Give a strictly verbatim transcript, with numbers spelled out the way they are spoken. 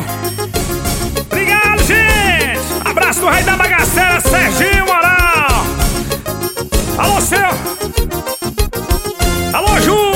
Obrigado, gente! Abraço do rei da bagaceira, Serginho Moral! Alô, seu! Alô, Ju!